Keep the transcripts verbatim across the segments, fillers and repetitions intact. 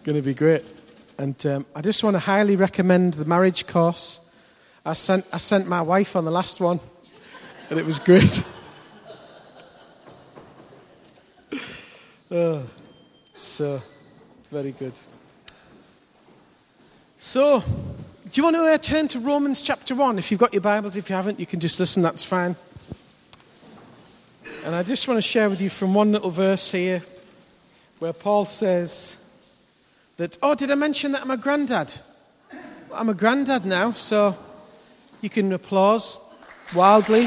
Going to be great. And um, I just want to highly recommend the marriage course. I sent I sent my wife on the last one, and it was great. oh, so, very good. So, do you want to uh, turn to Romans chapter one? If you've got your Bibles, if you haven't, you can just listen, that's fine. And I just want to share with you from one little verse here, where Paul says that, oh, did I mention that I'm a granddad? Well, I'm a granddad now, so you can applause wildly.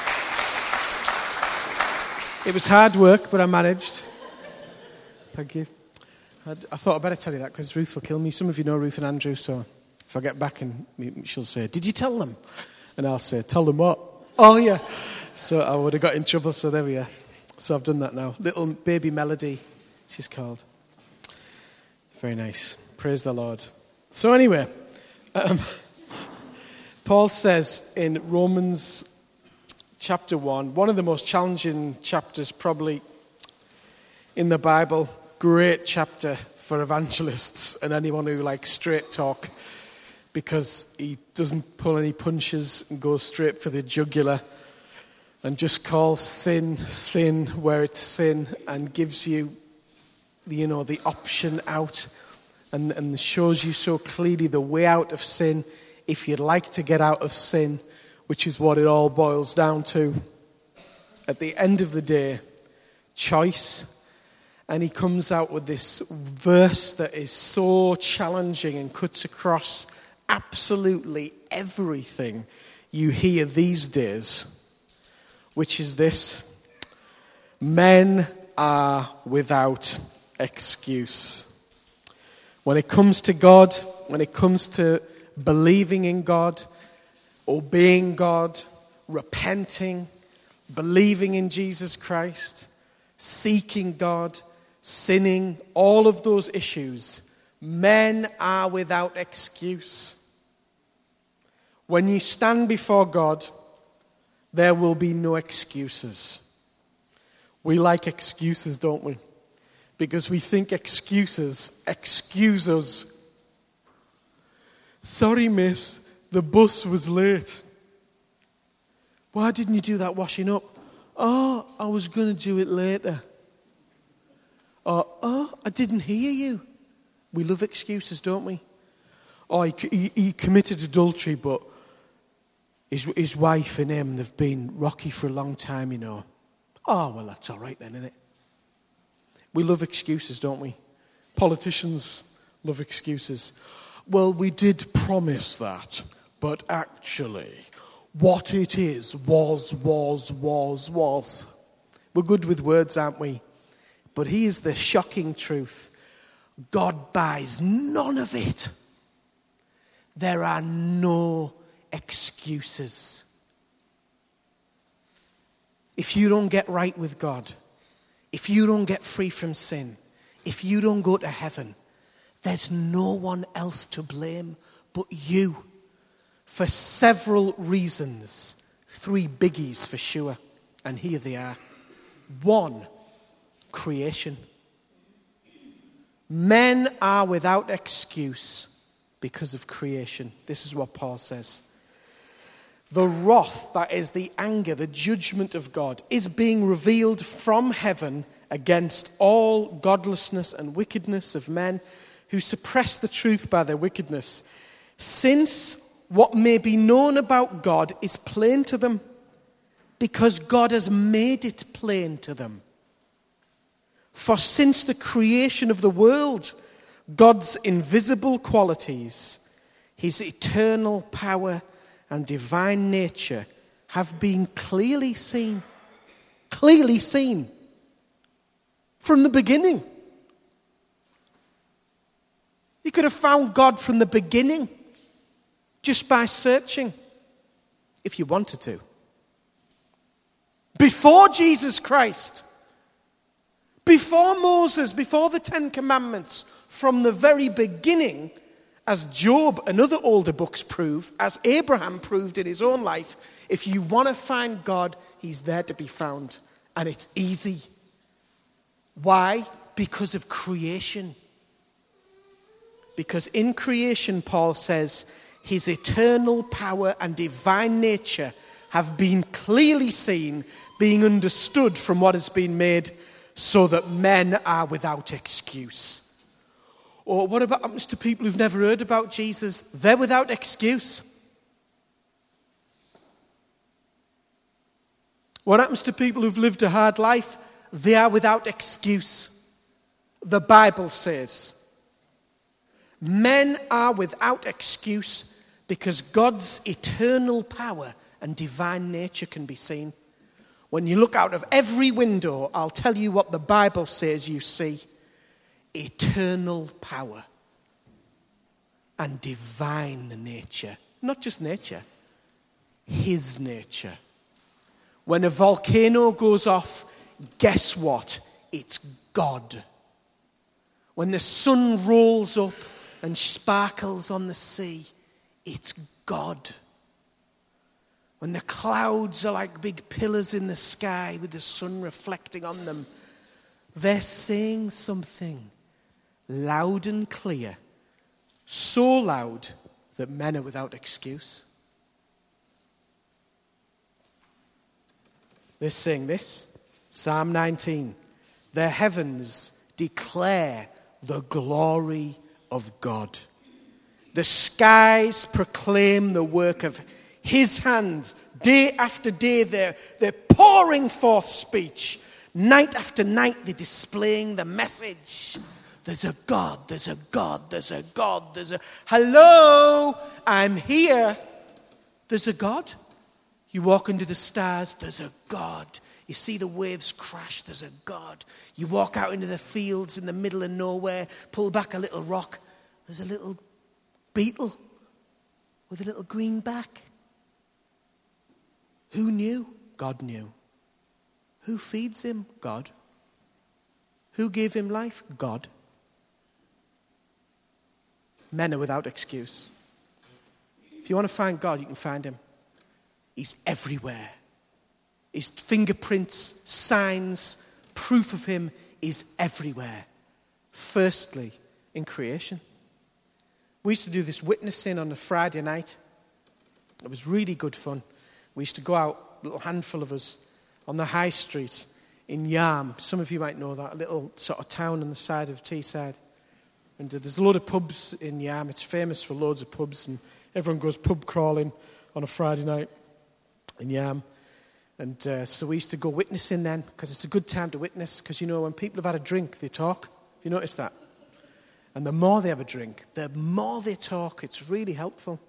It was hard work, but I managed. Thank you. I'd, I thought I'd better tell you that because Ruth will kill me. Some of you know Ruth and Andrew, so if I get back and she'll say, did you tell them? And I'll say, tell them what? Oh, yeah. So I would have got in trouble, so there we are. So I've done that now. Little baby Melody, she's called. Very nice. Praise the Lord. So anyway, um, Paul says in Romans chapter one, one of the most challenging chapters probably in the Bible, great chapter for evangelists and anyone who likes straight talk, because he doesn't pull any punches and goes straight for the jugular and just calls sin, sin where it's sin, and gives you, you know, the option out, and, and shows you so clearly the way out of sin if you'd like to get out of sin, which is what it all boils down to. At the end of the day, choice. And he comes out with this verse that is so challenging and cuts across absolutely everything you hear these days, which is this: men are without excuse. When it comes to God, when it comes to believing in God, obeying God, repenting, believing in Jesus Christ, seeking God, sinning, all of those issues, men are without excuse. When you stand before God, there will be no excuses. We like excuses, don't we? Because we think excuses excuse us. Sorry, miss, the bus was late. Why didn't you do that washing up? Oh, I was going to do it later. Or, oh, I didn't hear you. We love excuses, don't we? Oh, he, he, he committed adultery, but his, his wife and him, they've been rocky for a long time, you know. Oh, well, that's all right then, isn't it? We love excuses, don't we? Politicians love excuses. Well, we did promise that, but actually, what it is was, was, was, was. We're good with words, aren't we? But here's the shocking truth. God buys none of it. There are no excuses. If you don't get right with God, if you don't get free from sin, if you don't go to heaven, there's no one else to blame but you. For several reasons. Three biggies for sure. And here they are. One, creation. Men are without excuse because of creation. This is what Paul says. The wrath, that is the anger, the judgment of God, is being revealed from heaven against all godlessness and wickedness of men who suppress the truth by their wickedness. Since what may be known about God is plain to them, because God has made it plain to them. For since the creation of the world, God's invisible qualities, his eternal power and divine nature have been clearly seen. Clearly seen. From the beginning. You could have found God from the beginning just by searching, if you wanted to. Before Jesus Christ, before Moses, before the Ten Commandments, from the very beginning, as Job and other older books prove, as Abraham proved in his own life, if you want to find God, he's there to be found. And it's easy. Why? Because of creation. Because in creation, Paul says, his eternal power and divine nature have been clearly seen, being understood from what has been made, so that men are without excuse. Or what about happens to people who've never heard about Jesus? They're without excuse. What happens to people who've lived a hard life? They are without excuse. The Bible says, men are without excuse because God's eternal power and divine nature can be seen. When you look out of every window, I'll tell you what the Bible says you see. Eternal power and divine nature. Not just nature, his nature. When a volcano goes off, guess what? It's God. When the sun rolls up and sparkles on the sea, it's God. When the clouds are like big pillars in the sky with the sun reflecting on them, they're saying something loud and clear, so loud that men are without excuse. They're saying this, Psalm nineteen, the heavens declare the glory of God. The skies proclaim the work of his hands. Day after day they're, they're pouring forth speech. Night after night they're displaying the message. There's a God, there's a God, there's a God, there's a... Hello, I'm here. There's a God. You walk into the stars, there's a God. You see the waves crash, there's a God. You walk out into the fields in the middle of nowhere, pull back a little rock, there's a little beetle with a little green back. Who knew? God knew. Who feeds him? God. Who gave him life? God. Men are without excuse. If you want to find God, you can find him. He's everywhere. His fingerprints, signs, proof of him is everywhere. Firstly, in creation. We used to do this witnessing on a Friday night. It was really good fun. We used to go out, a little handful of us, on the high street in Yarm. Some of you might know that, a little sort of town on the side of Teesside. And uh, there's a load of pubs in Yarm. It's famous for loads of pubs, and everyone goes pub crawling on a Friday night in Yarm. And uh, so we used to go witnessing then, because it's a good time to witness, because, you know, when people have had a drink, they talk. Have you noticed that? And the more they have a drink, the more they talk. It's really helpful.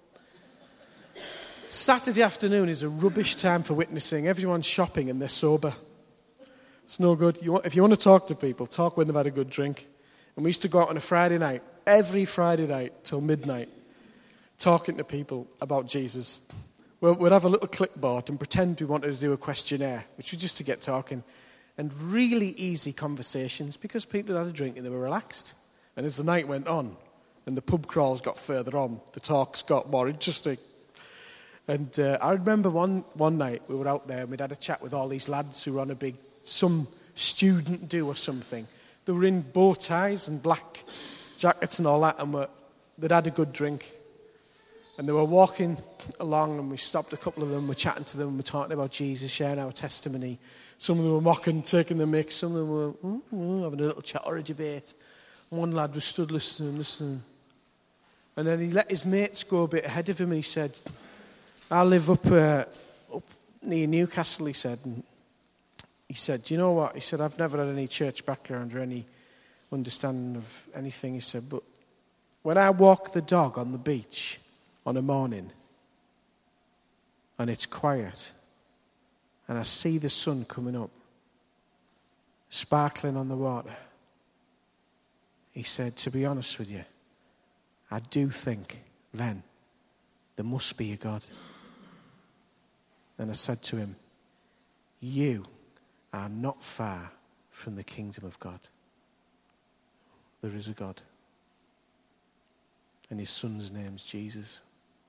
Saturday afternoon is a rubbish time for witnessing. Everyone's shopping and they're sober. It's no good. You want, if you want to talk to people, talk when they've had a good drink. And we used to go out on a Friday night, every Friday night till midnight, talking to people about Jesus. Well, we'd have a little clipboard and pretend we wanted to do a questionnaire, which was just to get talking. And really easy conversations because people had had a drink and they were relaxed. And as the night went on and the pub crawls got further on, the talks got more interesting. And uh, I remember one, one night we were out there and we'd had a chat with all these lads who were on a big, some student do or something. They were in bow ties and black jackets and all that, and were, they'd had a good drink. And they were walking along, and we stopped a couple of them, we're chatting to them, and we're talking about Jesus, sharing our testimony. Some of them were mocking, taking the mick, some of them were mm, mm, having a little chat or a debate. And one lad was stood listening, listening. And then he let his mates go a bit ahead of him, and he said, I live up, uh, up near Newcastle, he said. And he said, do you know what? He said, I've never had any church background or any understanding of anything. He said, but when I walk the dog on the beach on a morning and it's quiet and I see the sun coming up, sparkling on the water, he said, to be honest with you, I do think then there must be a God. And I said to him, you are not far from the kingdom of God. There is a God. And his son's name's Jesus.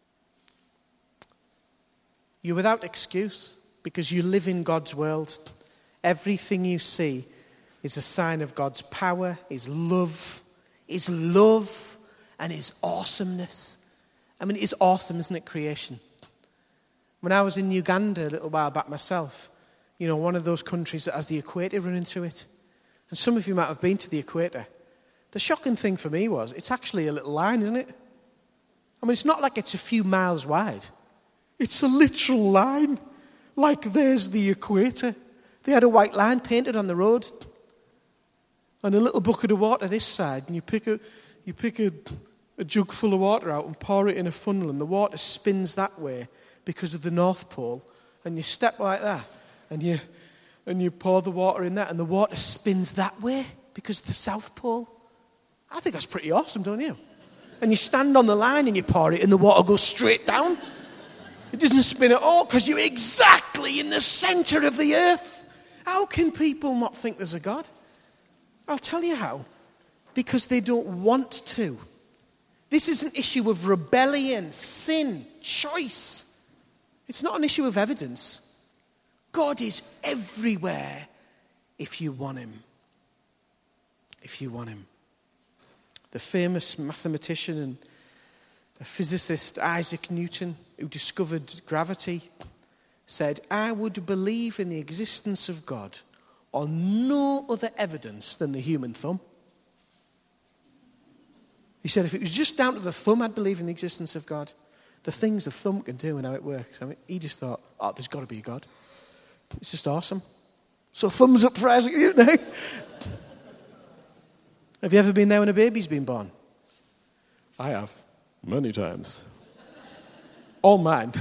You're without excuse because you live in God's world. Everything you see is a sign of God's power, his love, his love, and his awesomeness. I mean, it is awesome, isn't it, creation? When I was in Uganda a little while back myself, you know, one of those countries that has the equator running through it. And some of you might have been to the equator. The shocking thing for me was, it's actually a little line, isn't it? I mean, it's not like it's a few miles wide. It's a literal line. Like there's the equator. They had a white line painted on the road. And a little bucket of water this side. And you pick a, you pick a, a jug full of water out and pour it in a funnel. And the water spins that way because of the North Pole. And you step like that. And you, and you pour the water in that. And the water spins that way because of the South Pole. I think that's pretty awesome, don't you? And you stand on the line and you pour it and the water goes straight down. It doesn't spin at all because you're exactly in the center of the earth. How can people not think there's a God? I'll tell you how. Because they don't want to. This is an issue of rebellion, sin, choice. It's not an issue of evidence. God is everywhere if you want him. If you want him. The famous mathematician and a physicist Isaac Newton, who discovered gravity, said, I would believe in the existence of God on no other evidence than the human thumb. He said, if it was just down to the thumb, I'd believe in the existence of God. The things the thumb can do and how it works. I mean, he just thought, oh, there's got to be a God. It's just awesome. So thumbs up for Isaac Newton. Have you ever been there when a baby's been born? I have. Many times. All mine.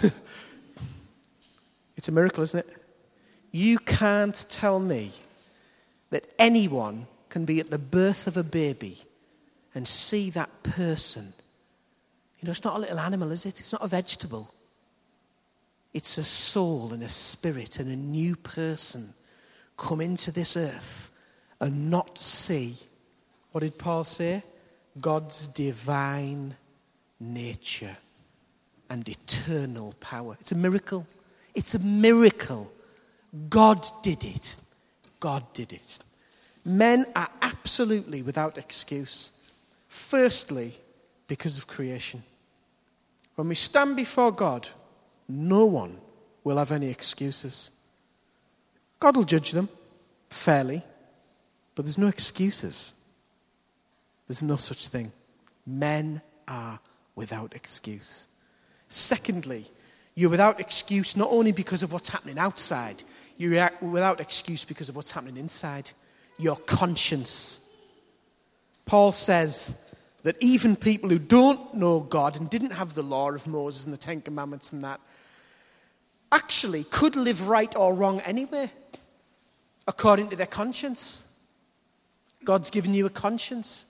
It's a miracle, isn't it? You can't tell me that anyone can be at the birth of a baby and see that person. You know, it's not a little animal, is it? It's not a vegetable. It's a soul and a spirit and a new person come into this earth and not see. What did Paul say? God's divine nature and eternal power. It's a miracle. It's a miracle. God did it. God did it. Men are absolutely without excuse. Firstly, because of creation. When we stand before God, no one will have any excuses. God will judge them fairly, but there's no excuses. There's no such thing. Men are without excuse. Secondly, you're without excuse not only because of what's happening outside, you're without excuse because of what's happening inside. Your conscience. Paul says that even people who don't know God and didn't have the law of Moses and the Ten Commandments and that, actually could live right or wrong anyway, according to their conscience. God's given you a conscience.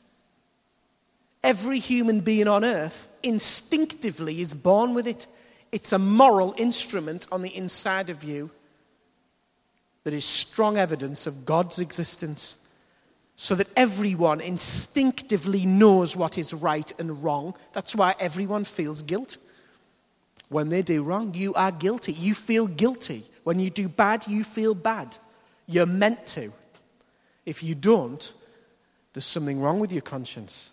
Every human being on earth instinctively is born with it. It's a moral instrument on the inside of you that is strong evidence of God's existence, so that everyone instinctively knows what is right and wrong. That's why everyone feels guilt. When they do wrong, you are guilty. You feel guilty. When you do bad, you feel bad. You're meant to. If you don't, there's something wrong with your conscience.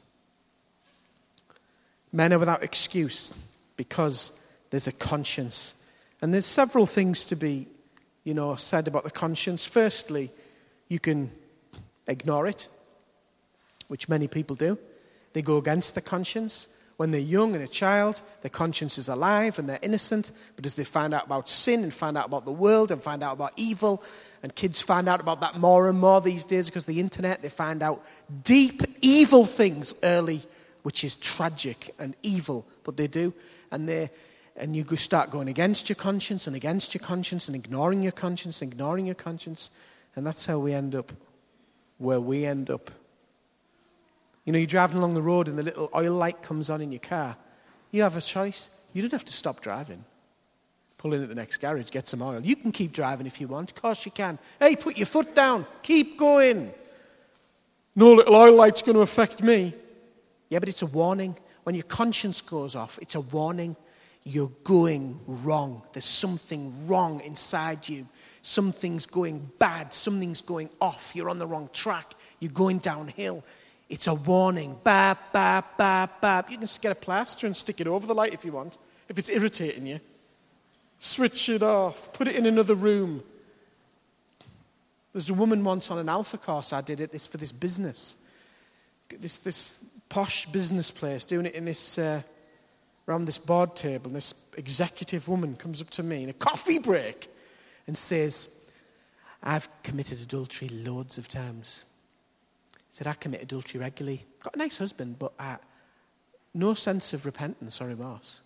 Men are without excuse because there's a conscience. And there's several things to be, you know, said about the conscience. Firstly, you can ignore it, which many people do. They go against the conscience. When they're young and a child, their conscience is alive and they're innocent. But as they find out about sin and find out about the world and find out about evil, and kids find out about that more and more these days because of the internet, they find out deep, evil things early, which is tragic and evil, but they do. And they, and you start going against your conscience and against your conscience and ignoring your conscience and ignoring your conscience. And that's how we end up where we end up. You know, you're driving along the road and the little oil light comes on in your car. You have a choice. You don't have to stop driving. Pull in at the next garage, get some oil. You can keep driving if you want. Of course you can. Hey, put your foot down. Keep going. No little oil light's going to affect me. Yeah, but it's a warning. When your conscience goes off, it's a warning. You're going wrong. There's something wrong inside you. Something's going bad. Something's going off. You're on the wrong track. You're going downhill. It's a warning. Bap, bap, bap, bap. You can just get a plaster and stick it over the light if you want, if it's irritating you. Switch it off. Put it in another room. There's a woman once on an Alpha course I did it this for this business. This this posh business place, doing it in this uh, around this board table, and this executive woman comes up to me in a coffee break and says, I've committed adultery loads of times. He said, I commit adultery regularly. Got a nice husband, but uh, no sense of repentance or remorse.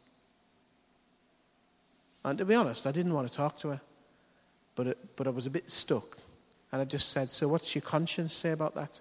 And to be honest, I didn't want to talk to her, but it, but I was a bit stuck. And I just said, so what's your conscience say about that?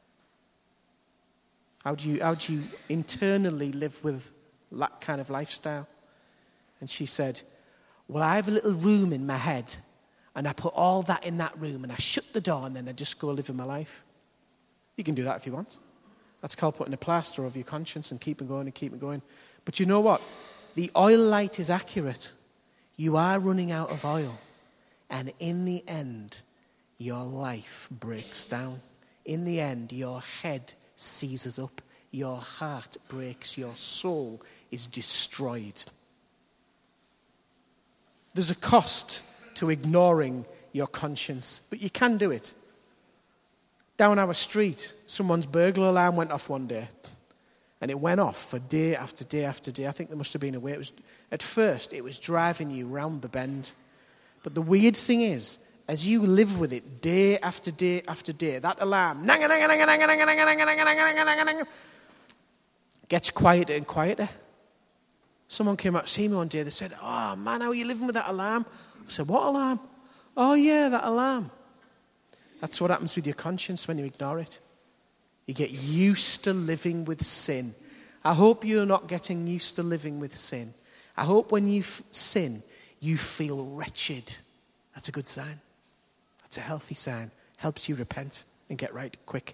How do you, how do you internally live with that kind of lifestyle? And she said, well, I have a little room in my head, and I put all that in that room, and I shut the door, and then I just go live in my life. You can do that if you want. That's called putting a plaster over your conscience and keeping going and keeping going. But you know what? The oil light is accurate. You are running out of oil. And in the end, your life breaks down. In the end, your head seizes up. Your heart breaks. Your soul is destroyed. There's a cost to ignoring your conscience, but you can do it. Down our street, someone's burglar alarm went off one day. And it went off for day after day after day. I think there must have been a way. It was, at first, it was driving you round the bend. But the weird thing is, as you live with it day after day after day, that alarm gets quieter and quieter. Someone came out to see me one day. They said, oh, man, how are you living with that alarm? I said, what alarm? Oh, yeah, that alarm. That's what happens with your conscience when you ignore it. You get used to living with sin. I hope you're not getting used to living with sin. I hope when you f- sin, you feel wretched. That's a good sign. That's a healthy sign. Helps you repent and get right quick.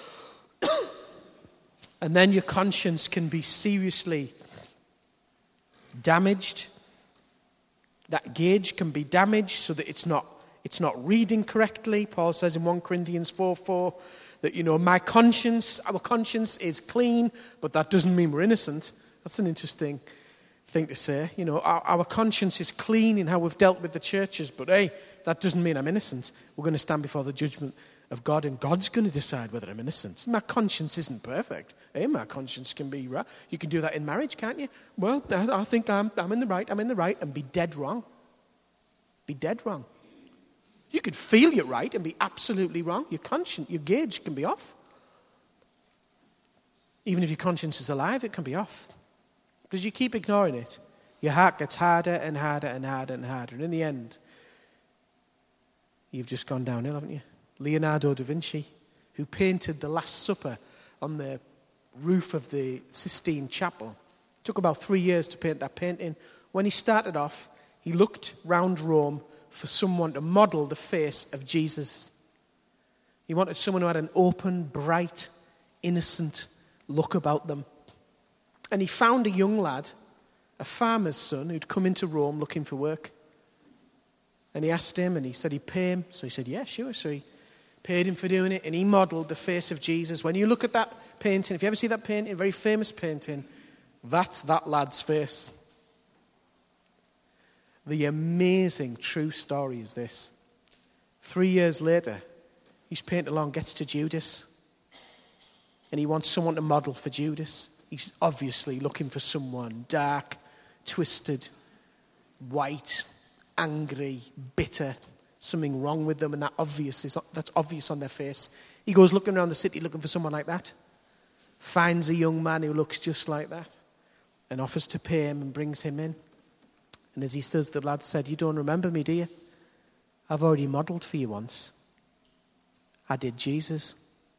And then your conscience can be seriously damaged. That gauge can be damaged so that it's not, it's not reading correctly. Paul says in First Corinthians four four that, you know, my conscience, our conscience is clean, but that doesn't mean we're innocent. That's an interesting thing to say. You know, our, our conscience is clean in how we've dealt with the churches, but hey, that doesn't mean I'm innocent. We're going to stand before the judgment of God, and God's going to decide whether I'm innocent. My conscience isn't perfect. Hey, my conscience can be right. You can do that in marriage, can't you? Well, I, I think I'm, I'm in the right, I'm in the right, and be dead wrong. Be dead wrong. You could feel you're right and be absolutely wrong. Your conscience, your gauge can be off. Even if your conscience is alive, it can be off. Because you keep ignoring it, your heart gets harder and harder and harder and harder. And in the end, you've just gone downhill, haven't you? Leonardo da Vinci, who painted the Last Supper on the roof of the Sistine Chapel, took about three years to paint that painting. When he started off, he looked round Rome for someone to model the face of Jesus. He wanted someone who had an open, bright, innocent look about them. And he found a young lad, a farmer's son, who'd come into Rome looking for work. And he asked him, and he said he'd pay him. So he said, yeah, sure. So he paid him for doing it, and he modeled the face of Jesus. When you look at that painting, if you ever see that painting, a very famous painting, that's that lad's face. The amazing true story is this. Three years later, he's painted along, gets to Judas, and he wants someone to model for Judas. He's obviously looking for someone dark, twisted, white, angry, bitter, something wrong with them, and that obvious is that's obvious on their face. He goes looking around the city looking for someone like that, finds a young man who looks just like that, and offers to pay him and brings him in. And as he says, the lad said, you don't remember me, do you? I've already modelled for you once. I did Jesus.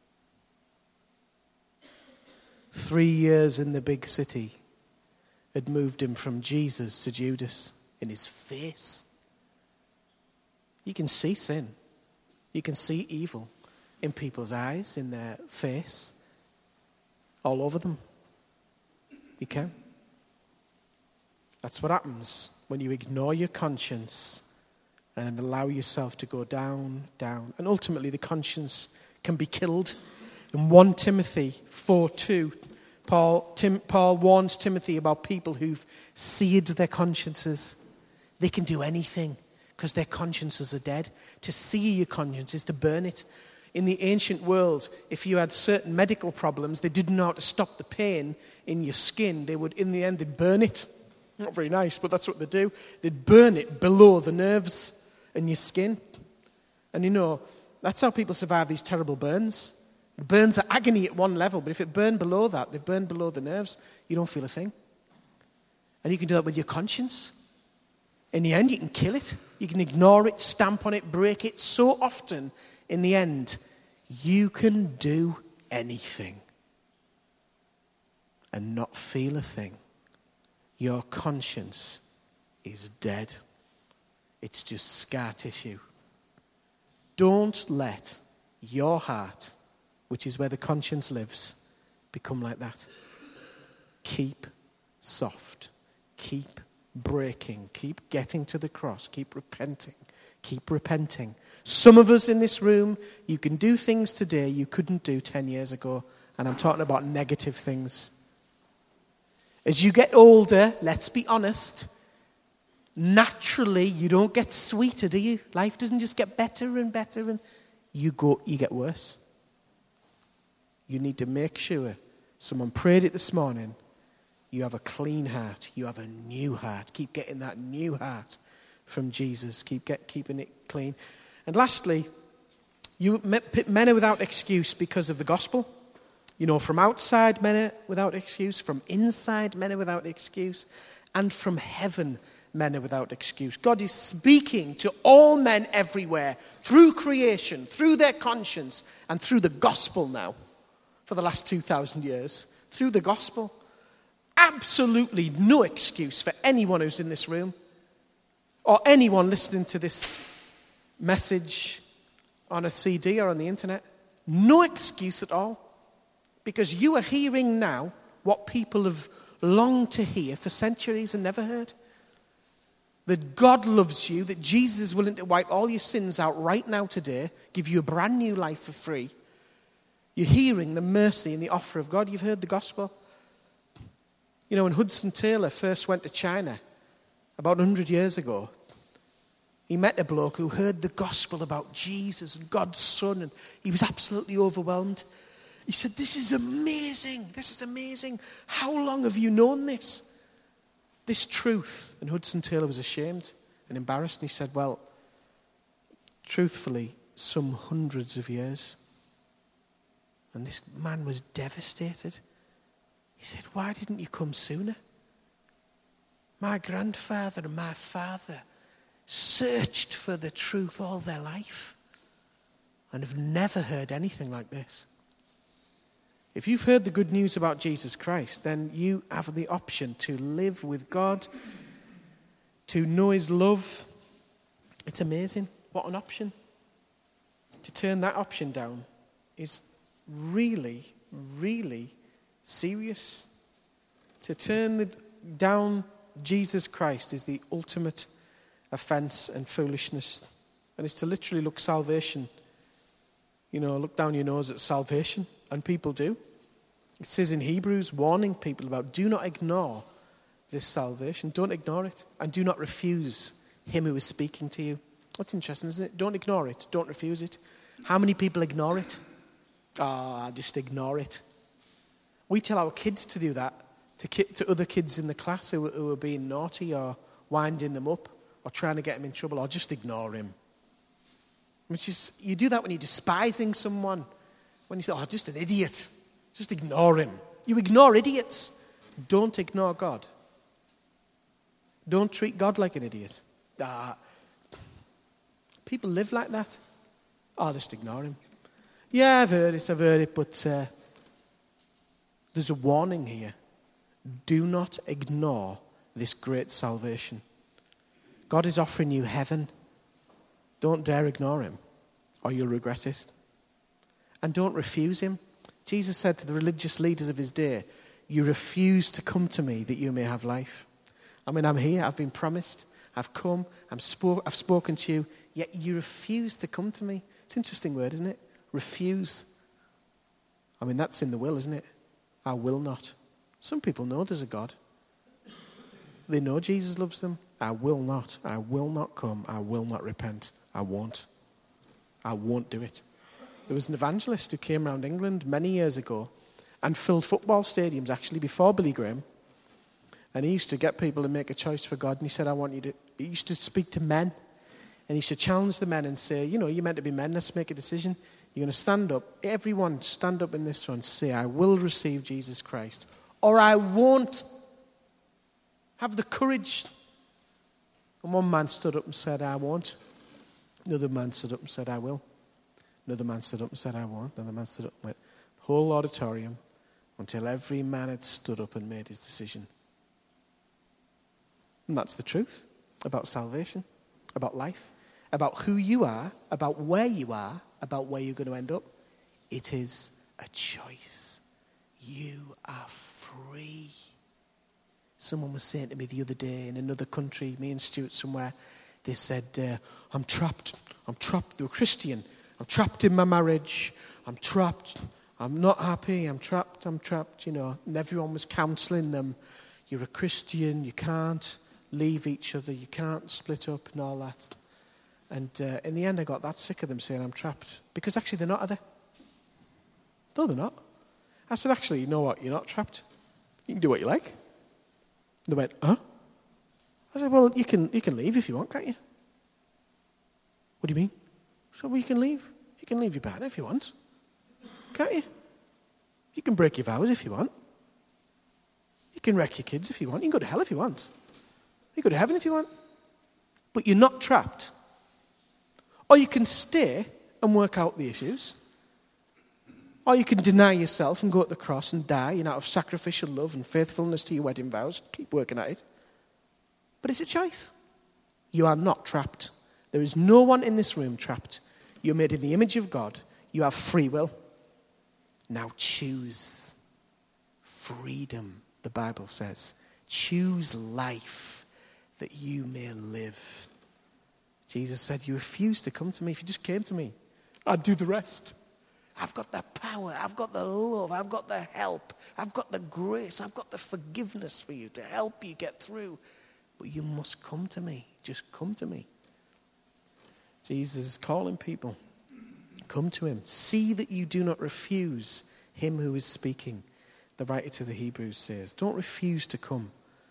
Three years in the big city had moved him from Jesus to Judas in his face. You can see sin. You can see evil in people's eyes, in their face, all over them. You can. That's what happens when you ignore your conscience and allow yourself to go down, down. And ultimately the conscience can be killed. In First Timothy four two, Paul, Tim, Paul warns Timothy about people who've seared their consciences. They can do anything because their consciences are dead. To sear your conscience is to burn it. In the ancient world, if you had certain medical problems, they didn't know how to stop the pain in your skin. They would, in the end, they'd burn it. Not very nice, but that's what they do. They'd burn it below the nerves in your skin. And you know, that's how people survive these terrible burns. Burns are agony at one level, but if it burned below that, they've burned below the nerves, you don't feel a thing. And you can do that with your conscience. In the end, you can kill it. You can ignore it, stamp on it, break it. So often, in the end, you can do anything and not feel a thing. Your conscience is dead. It's just scar tissue. Don't let your heart, which is where the conscience lives, become like that. Keep soft. Keep breaking. Keep getting to the cross. Keep repenting. Keep repenting. Some of us in this room, you can do things today you couldn't do ten years ago. And I'm talking about negative things. As you get older, let's be honest, naturally you don't get sweeter, do you? Life doesn't just get better and better and you go, you get worse. You need to make sure, someone prayed it this morning, you have a clean heart. You have a new heart. Keep getting that new heart from Jesus. Keep get, keeping it clean. And lastly, you men are without excuse because of the gospel. You know, from outside, men are without excuse. From inside, men are without excuse. And from heaven, men are without excuse. God is speaking to all men everywhere through creation, through their conscience, and through the gospel now for the last two thousand years. Through the gospel. Absolutely no excuse for anyone who's in this room or anyone listening to this message on a C D or on the internet. No excuse at all. Because you are hearing now what people have longed to hear for centuries and never heard. That God loves you, that Jesus is willing to wipe all your sins out right now today, give you a brand new life for free. You're hearing the mercy and the offer of God. You've heard the gospel. You know, when Hudson Taylor first went to China about one hundred years ago, he met a bloke who heard the gospel about Jesus and God's Son, and he was absolutely overwhelmed. He said, this is amazing. This is amazing. How long have you known this? This truth. And Hudson Taylor was ashamed and embarrassed. And he said, well, truthfully, some hundreds of years. And this man was devastated. He said, why didn't you come sooner? My grandfather and my father searched for the truth all their life and have never heard anything like this. If you've heard the good news about Jesus Christ, then you have the option to live with God, to know His love. It's amazing. What an option. To turn that option down is really, really serious. To turn the, down Jesus Christ is the ultimate offense and foolishness. And it's to literally look salvation, you know, look down your nose at salvation. And people do. It says in Hebrews, warning people about, do not ignore this salvation. Don't ignore it. And do not refuse Him who is speaking to you. That's interesting, isn't it? Don't ignore it. Don't refuse it. How many people ignore it? Ah, oh, just ignore it. We tell our kids to do that to, ki- to other kids in the class who, who are being naughty or winding them up or trying to get them in trouble, or just ignore him. Which is, you do that when you're despising someone. When you say, oh, just an idiot. Just ignore him. You ignore idiots. Don't ignore God. Don't treat God like an idiot. Ah, people live like that. I'll just ignore him. Yeah, I've heard it, I've heard it, but uh, there's a warning here. Do not ignore this great salvation. God is offering you heaven. Don't dare ignore Him, or you'll regret it. And don't refuse Him. Jesus said to the religious leaders of His day, you refuse to come to me that you may have life. I mean, I'm here, I've been promised, I've come, I'm spoke, I've spoken to you, yet you refuse to come to me. It's an interesting word, isn't it? Refuse. I mean, that's in the will, isn't it? I will not. Some people know there's a God. They know Jesus loves them. I will not. I will not come. I will not repent. I won't. I won't do it. There was an evangelist who came around England many years ago and filled football stadiums, actually, before Billy Graham. And he used to get people to make a choice for God. And he said, I want you to... He used to speak to men. And he used to challenge the men and say, you know, you're meant to be men. Let's make a decision. You're going to stand up. Everyone stand up in this one. Say, I will receive Jesus Christ. Or I won't. Have the courage. And one man stood up and said, I won't. Another man stood up and said, I will. Another man stood up and said, I won't. Another man stood up and went, the whole auditorium, until every man had stood up and made his decision. And that's the truth about salvation, about life, about who you are, about where you are, about where you're going to end up. It is a choice. You are free. Someone was saying to me the other day in another country, me and Stuart somewhere, they said, uh, I'm trapped. I'm trapped. They were Christian. I'm trapped in my marriage. I'm trapped. I'm not happy. I'm trapped. I'm trapped, you know. And everyone was counselling them. You're a Christian. You can't leave each other. You can't split up and all that. And uh, in the end, I got that sick of them saying I'm trapped. Because actually they're not, are they? No, they're not. I said, actually, you know what? You're not trapped. You can do what you like. They went, huh? I said, well, you can you can leave if you want, can't you? What do you mean? I said, well, you can leave. You can leave your partner if you want. Can't you? You can break your vows if you want. You can wreck your kids if you want. You can go to hell if you want. You can go to heaven if you want. But you're not trapped. Or you can stay and work out the issues. Or you can deny yourself and go to the cross and die, you know, out of sacrificial love and faithfulness to your wedding vows. Keep working at it. But it's a choice. You are not trapped. There is no one in this room trapped. You're made in the image of God. You have free will. Now choose freedom, the Bible says. Choose life that you may live. Jesus said, you refuse to come to me. If you just came to me, I'd do the rest. I've got the power, I've got the love, I've got the help, I've got the grace, I've got the forgiveness for you to help you get through. But you must come to me. Just come to me. Jesus is calling people. Come to him. See that you do not refuse him who is speaking. The writer to the Hebrews says, don't refuse to come.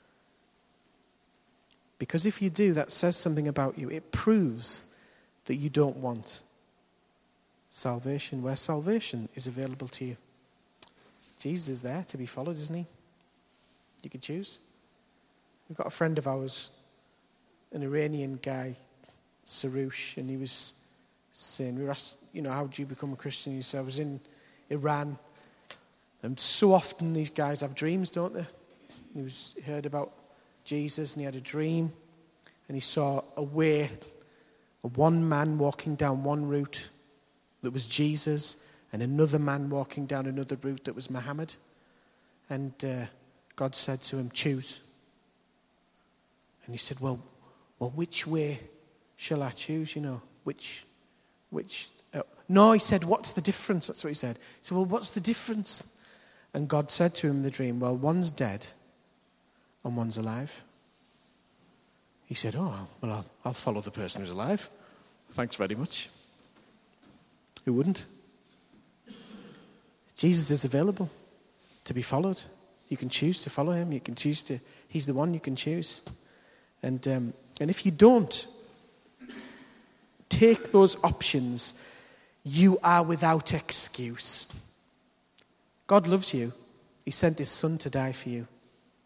Because if you do, that says something about you. It proves that you don't want salvation, where salvation is available to you. Jesus is there to be followed, isn't he? You can choose. We've got a friend of ours, an Iranian guy, Sarush, and he was saying, we were asked, you know, how did you become a Christian? He said, I was in Iran, and so often these guys have dreams, don't they? He was he heard about Jesus, and he had a dream, and he saw a way, a one man walking down one route that was Jesus, and another man walking down another route that was Muhammad. And uh, God said to him, choose. And he said, well, well, which way shall I choose, you know? Which, which, uh, no, he said, what's the difference? That's what he said. He said, well, what's the difference? And God said to him in the dream, well, one's dead and one's alive. He said, oh, well, I'll, I'll follow the person who's alive. Thanks very much. Who wouldn't? Jesus is available to be followed. You can choose to follow him. You can choose to, he's the one you can choose. And um, and if you don't take those options, you are without excuse. God loves you. He sent his son to die for you.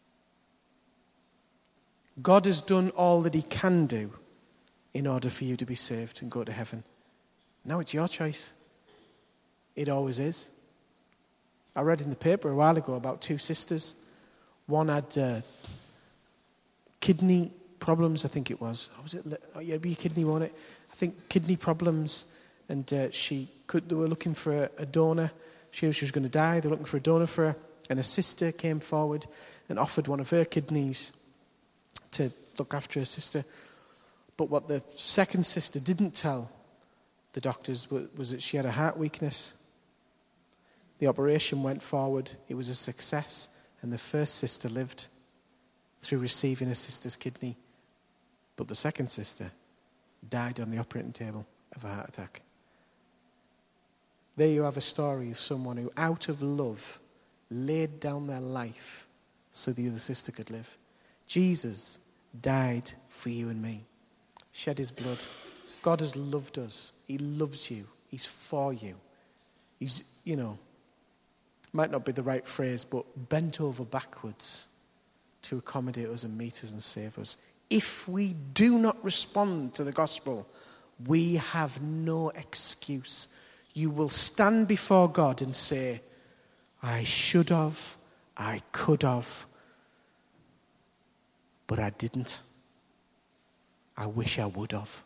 God has done all that he can do in order for you to be saved and go to heaven. Now it's your choice. It always is. I read in the paper a while ago about two sisters. One had uh, kidney problems, I think it was. Oh, was it? Oh, yeah, it'd be a kidney, won't it? I think kidney problems, and uh, she could. They were looking for a, a donor. She, she was going to die. They were looking for a donor for her, and a sister came forward and offered one of her kidneys to look after her sister. But what the second sister didn't tell the doctors was that she had a heart weakness. The operation went forward. It was a success. And the first sister lived through receiving her sister's kidney. But the second sister died on the operating table of a heart attack. There you have a story of someone who, out of love, laid down their life so the other sister could live. Jesus died for you and me. Shed his blood. God has loved us. He loves you. He's for you. He's, you know, might not be the right phrase, but bent over backwards to accommodate us and meet us and save us. If we do not respond to the gospel, we have no excuse. You will stand before God and say, I should have, I could have, but I didn't. I wish I would have.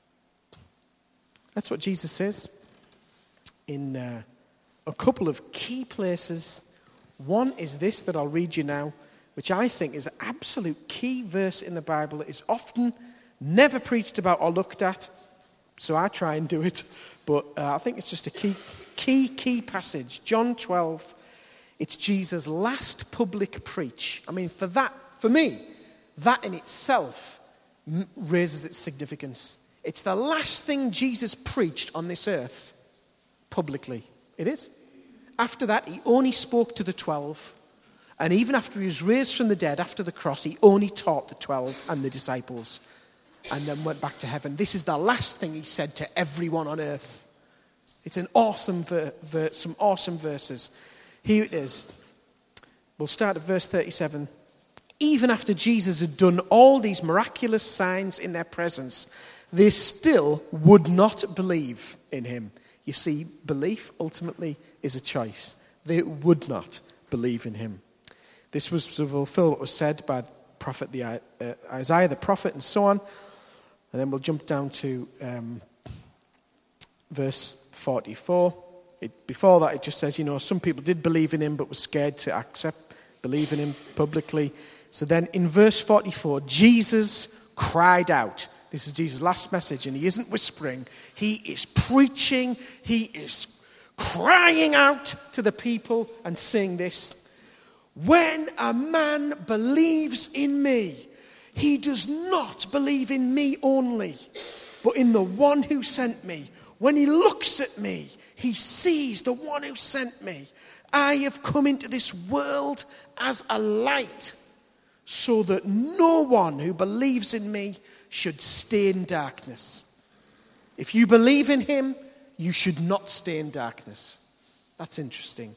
That's what Jesus says in uh, a couple of key places. One is this that I'll read you now, which I think is an absolute key verse in the Bible. It is often never preached about or looked at, so I try and do it. But uh, I think it's just a key, key, key passage. John twelve, it's Jesus' last public preach. I mean, for that, for me, that in itself m- raises its significance. It's the last thing Jesus preached on this earth publicly. It is. After that, he only spoke to the twelve. And even after he was raised from the dead, after the cross, he only taught the twelve and the disciples. And then went back to heaven. This is the last thing he said to everyone on earth. It's an awesome ver- ver- some awesome verses. Here it is. We'll start at verse thirty-seven. Even after Jesus had done all these miraculous signs in their presence, they still would not believe in him. You see, belief ultimately is a choice. They would not believe in him. This was to fulfill what was said by the prophet the, uh, Isaiah the prophet and so on. And then we'll jump down to um, verse forty-four. It, before that, it just says, you know, some people did believe in him but were scared to accept, believe in him publicly. So then in verse forty-four, Jesus cried out. This is Jesus' last message, and he isn't whispering. He is preaching. He is crying out to the people and saying this. When a man believes in me, he does not believe in me only, but in the one who sent me. When he looks at me, he sees the one who sent me. I have come into this world as a light, so that no one who believes in me should stay in darkness. If you believe in him, you should not stay in darkness. That's interesting.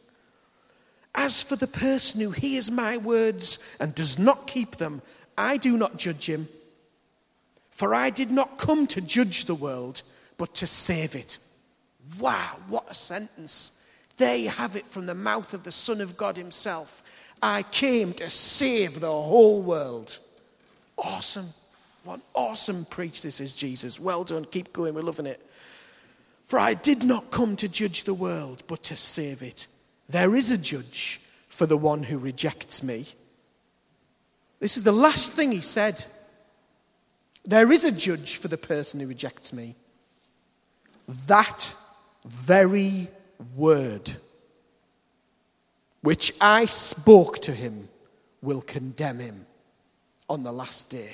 As for the person who hears my words and does not keep them, I do not judge him. For I did not come to judge the world, but to save it. Wow, what a sentence. There you have it from the mouth of the Son of God himself. I came to save the whole world. Awesome. What an awesome preach this is, Jesus. Well done. Keep going. We're loving it. For I did not come to judge the world, but to save it. There is a judge for the one who rejects me. This is the last thing he said. There is a judge for the person who rejects me. That very word which I spoke to him will condemn him on the last day.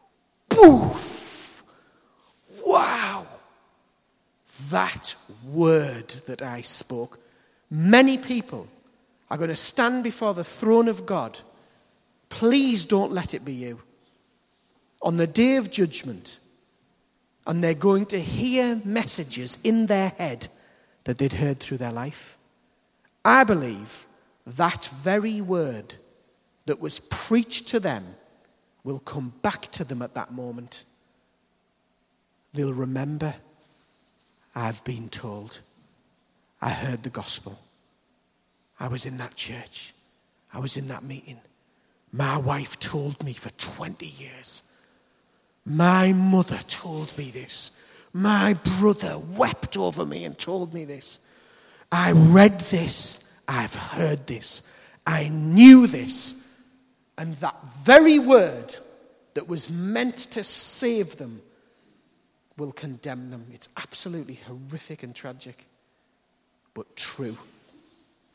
Poof! Wow! That word that I spoke. Many people are going to stand before the throne of God. Please don't let it be you. On the day of judgment. And they're going to hear messages in their head that they'd heard through their life. I believe that very word that was preached to them will come back to them at that moment. They'll remember, I've been told. I heard the gospel. I was in that church. I was in that meeting. My wife told me for twenty years. My mother told me this. My brother wept over me and told me this. I read this. I've heard this. I knew this. And that very word that was meant to save them will condemn them. It's absolutely horrific and tragic, but true.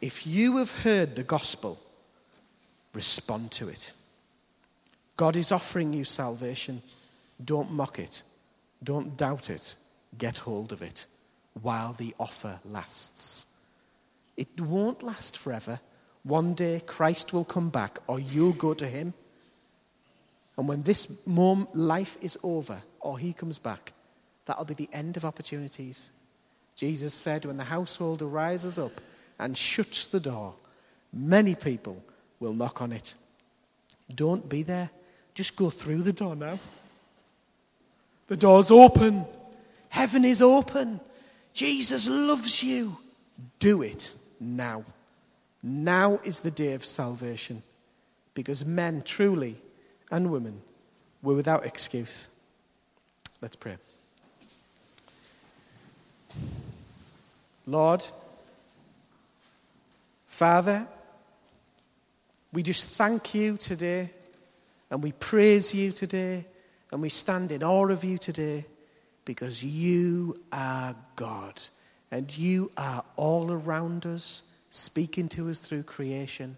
If you have heard the gospel, respond to it. God is offering you salvation. Don't mock it. Don't doubt it. Get hold of it while the offer lasts. It won't last forever. One day Christ will come back or you'll go to him. And when this moment, life is over or he comes back, that'll be the end of opportunities. Jesus said when the householder rises up and shuts the door, many people will knock on it. Don't be there. Just go through the door now. The door's open. Heaven is open. Jesus loves you. Do it now. Now is the day of salvation, because men truly and women were without excuse. Let's pray. Lord, Father, we just thank you today, and we praise you today, and we stand in awe of you today, because you are God, and you are all around us, speaking to us through creation.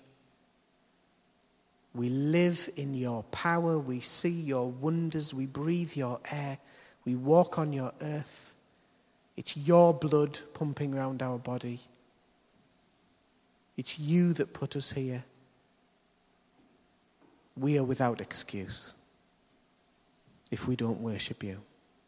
We live in your power, we see your wonders, we breathe your air, we walk on your earth. It's your blood pumping around our body. It's you that put us here. We are without excuse if we don't worship you.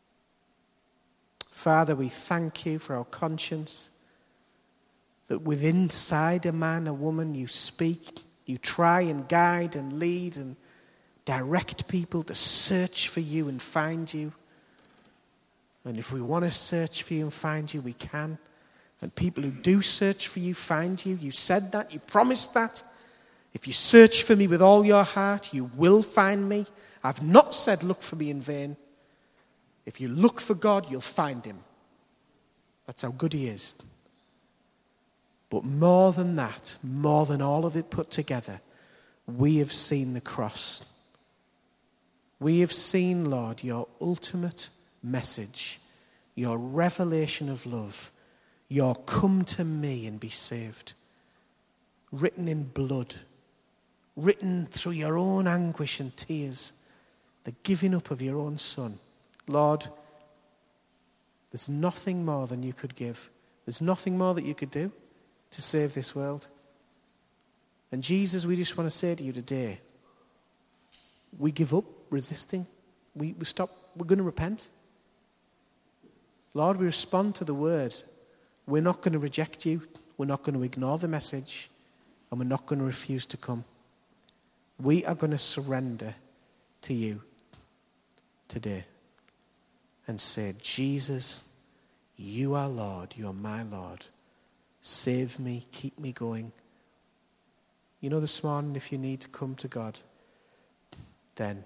Father, we thank you for our conscience, that within inside a man, a woman, you speak, you try and guide and lead and direct people to search for you and find you. And if we want to search for you and find you, we can. And people who do search for you find you. You said that, you promised that. If you search for me with all your heart, you will find me. I've not said look for me in vain. If you look for God, you'll find him. That's how good he is. But more than that, more than all of it put together, we have seen the cross. We have seen, Lord, your ultimate message, your revelation of love, your come to me and be saved, written in blood, written through your own anguish and tears, the giving up of your own son. Lord, there's nothing more than you could give. There's nothing more that you could do to save this world. And Jesus, we just want to say to you today, we give up resisting. We, we stop. We're going to repent. Lord, we respond to the word. We're not going to reject you. We're not going to ignore the message. And we're not going to refuse to come. We are going to surrender to you today and say, Jesus, you are Lord. You are my Lord. Save me. Keep me going. You know, this morning, if you need to come to God, then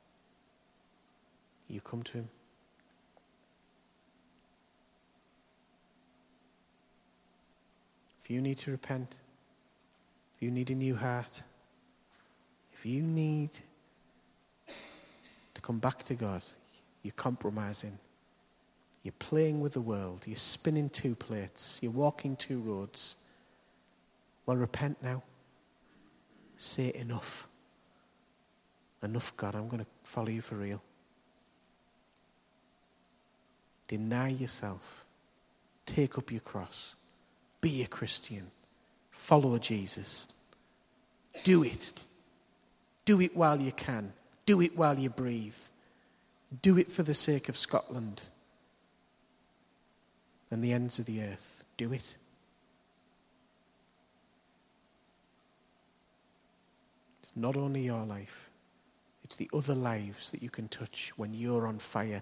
you come to him. If you need to repent, if you need a new heart, if you need to come back to God, you're compromising, you're playing with the world, you're spinning two plates, you're walking two roads, well, repent now. Say enough. Enough, God, I'm going to follow you for real. Deny yourself. Take up your cross. Be a Christian. Follow Jesus. Do it. Do it while you can. Do it while you breathe. Do it for the sake of Scotland and the ends of the earth. Do it. It's not only your life, it's the other lives that you can touch when you're on fire,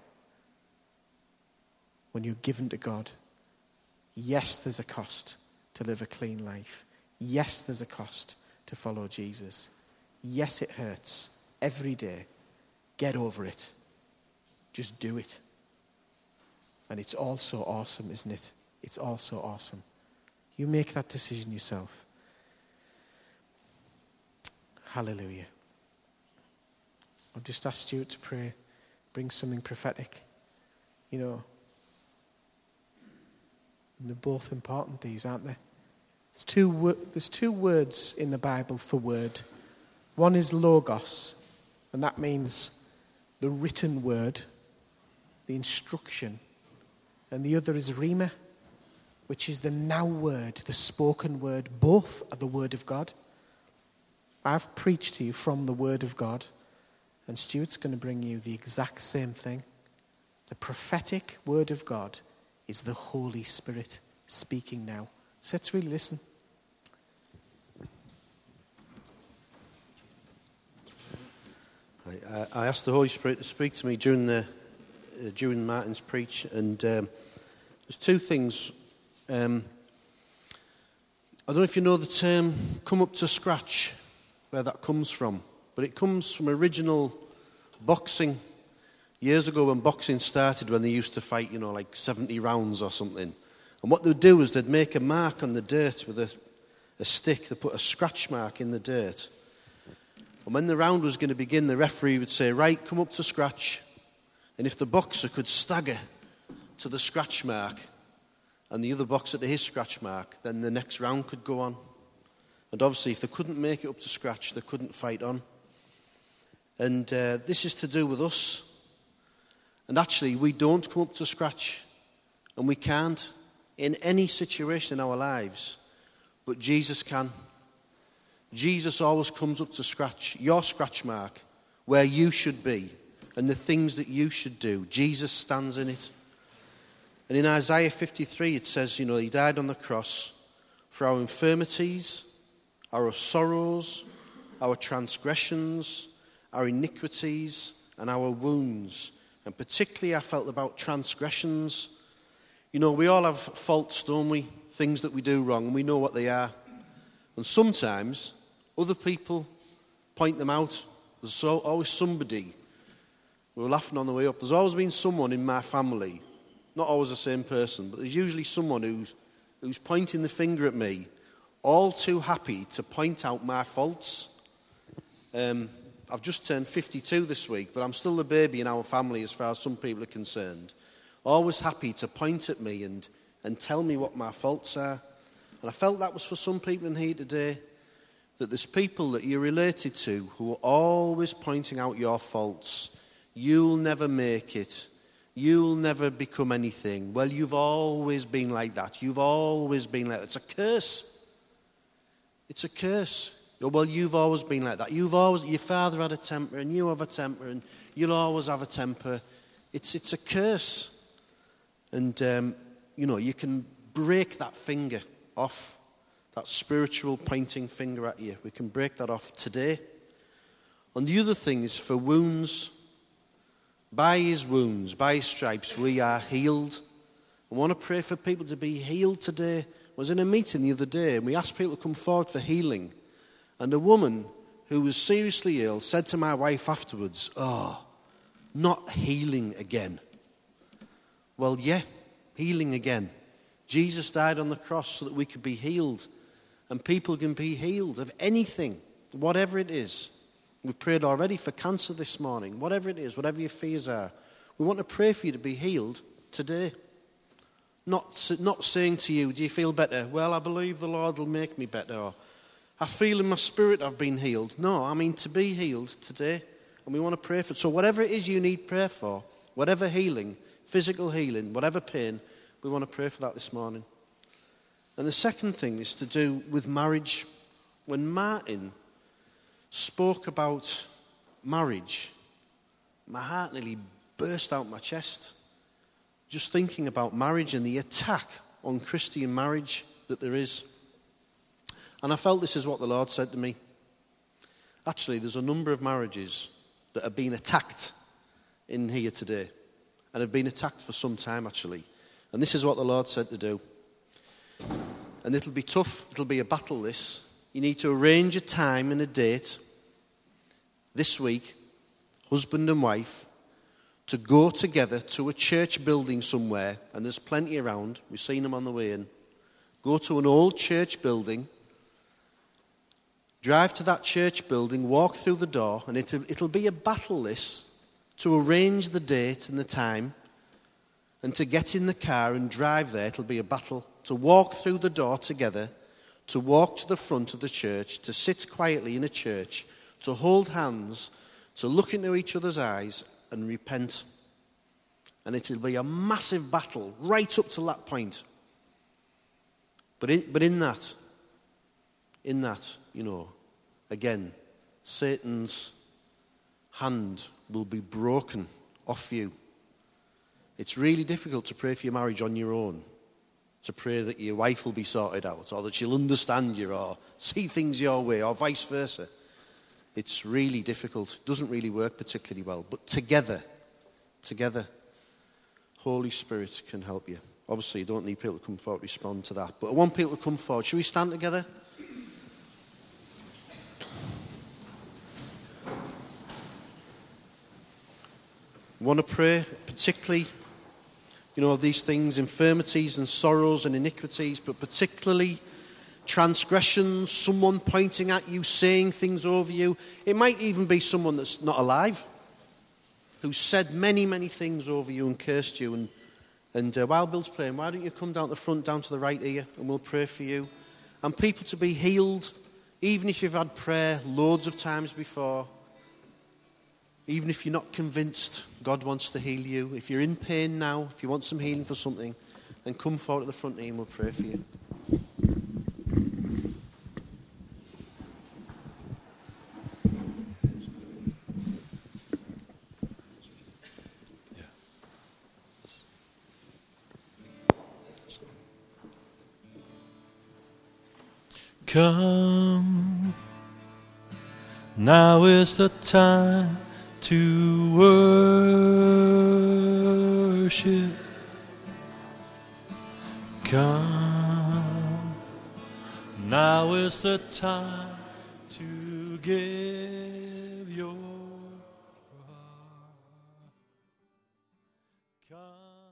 when you're given to God. Yes, there's a cost to live a clean life. Yes, there's a cost to follow Jesus. Yes, it hurts every day. Get over it. Just do it. And it's all so awesome, isn't it? It's all so awesome. You make that decision yourself. Hallelujah. I've just asked you to pray. Bring something prophetic. You know, they're both important, these, aren't they? There's two, wo- there's two words in the Bible for word. One is logos, and that means the written word, the instruction. And the other is rhema, which is the now word, the spoken word. Both are the word of God. I've preached to you from the word of God, and Stuart's going to bring you the exact same thing. The prophetic word of God is the Holy Spirit speaking now. So let's really listen. I, I asked the Holy Spirit to speak to me during the uh, during Martin's preach, and um, there's two things. Um, I don't know if you know the term "come up to scratch," where that comes from, but it comes from original boxing. Years ago when boxing started, when they used to fight, you know, like seventy rounds or something. And what they'd do is they'd make a mark on the dirt with a, a stick. They'd put a scratch mark in the dirt. And when the round was going to begin, the referee would say, right, come up to scratch. And if the boxer could stagger to the scratch mark and the other boxer to his scratch mark, then the next round could go on. And obviously, if they couldn't make it up to scratch, they couldn't fight on. And uh, this is to do with us. And actually, we don't come up to scratch, and we can't in any situation in our lives, but Jesus can. Jesus always comes up to scratch, your scratch mark, where you should be, and the things that you should do. Jesus stands in it. And in Isaiah fifty-three, it says, you know, he died on the cross for our infirmities, our sorrows, our transgressions, our iniquities, and our wounds. And particularly I felt about transgressions. You know, we all have faults, don't we? Things that we do wrong, and we know what they are. And sometimes other people point them out. There's so, always somebody. We were laughing on the way up. There's always been someone in my family, not always the same person, but there's usually someone who's, who's pointing the finger at me, all too happy to point out my faults. Um... I've just turned fifty-two this week, but I'm still the baby in our family as far as some people are concerned. Always happy to point at me and, and tell me what my faults are. And I felt that was for some people in here today, that there's people that you're related to who are always pointing out your faults. You'll never make it. You'll never become anything. Well, you've always been like that. You've always been like that. It's a curse. It's a curse. Well, you've always been like that. You've always, your father had a temper, and you have a temper, and you'll always have a temper. It's it's a curse. And, um, you know, you can break that finger off, that spiritual pointing finger at you. We can break that off today. And the other thing is for wounds. By his wounds, by his stripes, we are healed. I want to pray for people to be healed today. I was in a meeting the other day, and we asked people to come forward for healing. And a woman who was seriously ill said to my wife afterwards, oh, not healing again. Well, yeah, healing again. Jesus died on the cross so that we could be healed. And people can be healed of anything, whatever it is. We've prayed already for cancer this morning. Whatever it is, whatever your fears are. We want to pray for you to be healed today. Not, not saying to you, do you feel better? Well, I believe the Lord will make me better. Or, I feel in my spirit I've been healed. No, I mean to be healed today. And we want to pray for it. So whatever it is you need prayer for, whatever healing, physical healing, whatever pain, we want to pray for that this morning. And the second thing is to do with marriage. When Martin spoke about marriage, my heart nearly burst out my chest. Just thinking about marriage and the attack on Christian marriage that there is. And I felt this is what the Lord said to me. Actually, there's a number of marriages that have been attacked in here today. And have been attacked for some time, actually. And this is what the Lord said to do. And it'll be tough. It'll be a battle, this. You need to arrange a time and a date this week, husband and wife, to go together to a church building somewhere. And there's plenty around. We've seen them on the way in. Go to an old church building. Drive to that church building, walk through the door, and it'll, it'll be a battle, this, to arrange the date and the time, and to get in the car and drive there. It'll be a battle. To walk through the door together to walk to the front of the church, to sit quietly in a church, to hold hands, to look into each other's eyes and repent. And it'll be a massive battle right up to that point. But in, but in that, in that, you know, again, Satan's hand will be broken off you. It's really difficult to pray for your marriage on your own, to pray that your wife will be sorted out, or that she'll understand you, or see things your way, or vice versa. It's really difficult. It doesn't really work particularly well. But together, together, Holy Spirit can help you. Obviously, you don't need people to come forward to respond to that. But I want people to come forward. Should we stand together? I want to pray, particularly, you know, of these things, infirmities and sorrows and iniquities, but particularly transgressions, someone pointing at you, saying things over you. It might even be someone that's not alive, who's said many, many things over you and cursed you. And, and uh, while Bill's praying, why don't you come down the front, down to the right here, and we'll pray for you. And people to be healed, even if you've had prayer loads of times before. Even if you're not convinced God wants to heal you. If you're in pain now, if you want some healing for something, then come forward to the front here and we'll pray for you. Come, now is the time to worship. Come, now is the time to give your heart. Come.